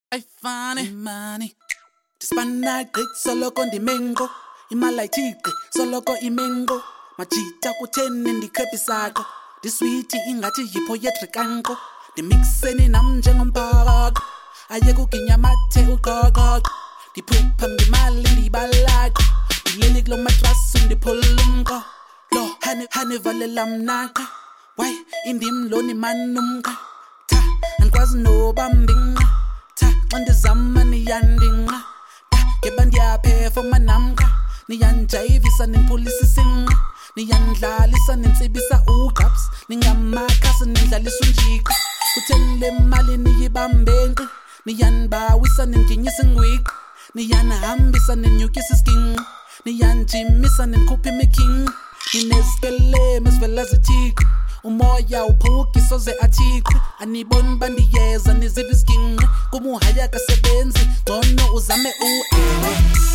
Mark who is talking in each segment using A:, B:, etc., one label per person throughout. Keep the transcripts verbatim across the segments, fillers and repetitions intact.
A: Ay funny money. Dispanagri soloko ndimengo. Imala ichike soloko imengo. Machita kutheni ndikhephi sakho. Disweet ingathi yipoetry kanko. Dimixeni nam njengomphako. Aye kuginya mathe uqoqo. Diphupha ngemali ndibalaka. Dileli kulo matras ndiphulumko. Lo hani hani valela mnaka. Why indim lo ni manumka. Ta angikwazi nobambinga. Ta mandizama niyandinga. Ta ngebandiyapherforma namka. Niyanjayivisa nimpolisi singa. Niyandlalisa ninsibisa ugaps. Ningamakasi nindlalisa unjika. Kutheni le mali niyibambenqi. Niyanbawisa ninginyisa ingwika. Niyanhambisa ninyukisa iskinqa. Niyanjimisa ninkhupha imikhinqa. Ninesikeleme sivela zithika. Umoya uphuki soze athikwe. Aniboni bandiyeza niziva iskinqa. Kumuhaya kasebenzi ngcono uzame u-ewe.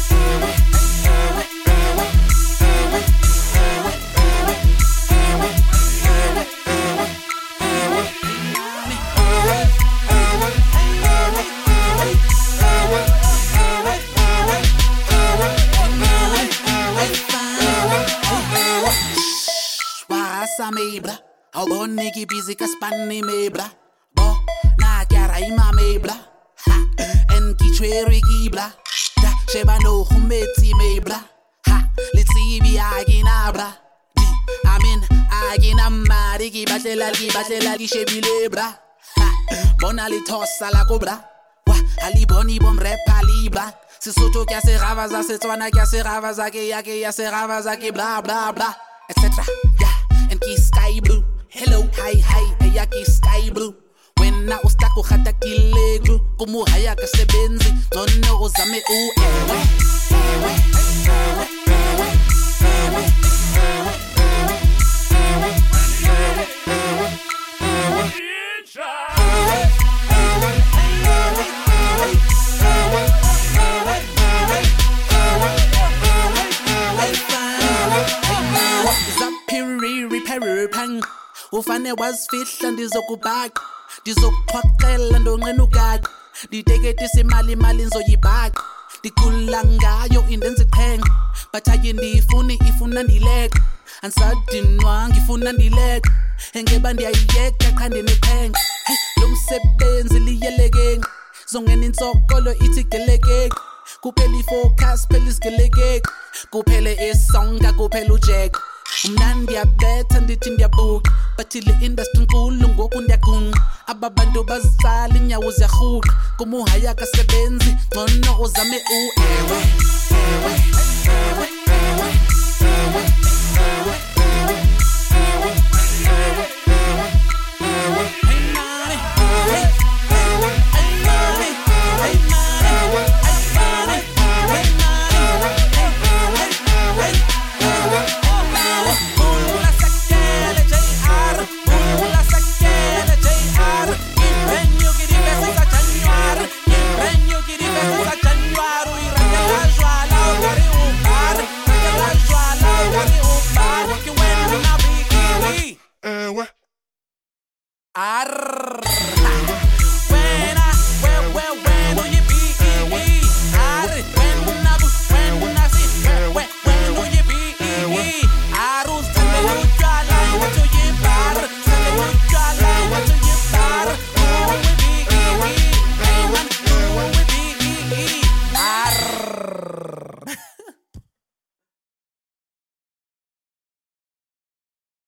A: Mebla, al bon niki busy ka spanny mebla, bo na kyara ima mebla, ha en ki chweri gibla, da sheba no humeti mebla, ha let's be aginabra, di amin aginamari ki batlela ki batlela ki shebile bra, ha bona li tossa la cobra, wa ali boni bom rap libra, Sesotho kya se ravaza Setswana kya se ravaza ke ya ke ya se ravaza ke bla bla bla et cetera. And ki sky blue, hello, hi, hi, ayaki sky blue. When na ustako khata kilegu, kumu haya kasebenzi, nono uzame u ewe, ewe, ewe, ewe, ewe, ewe, ewe, ewe, pang ufane wasifihla ndizokubhaka ndizokuxhwaqela ndonqena ukaka nditeketisa imali imali nzoyibhaka ndikhula ngayo indenza iqhenqa but aye ndiyifuni ifuna ndileka andisadinwa ngifuna ndileka engeba ndiyayiyeka qha ndineqhenqa hey lo msebenzi liyelekenqa zongena insokolo ithi gelekeka kuphela ifocus phela isigelekeka kuphele isonga kuphela ujack Umnandi yabetha ndithi ndiyabuka but ile industry nkulu ngoku ndiyagunqa ababantu bazisala inyawo ziyahuqa kumuhaya kasebenzi ngcono uzame u ewe ewe ewe ewe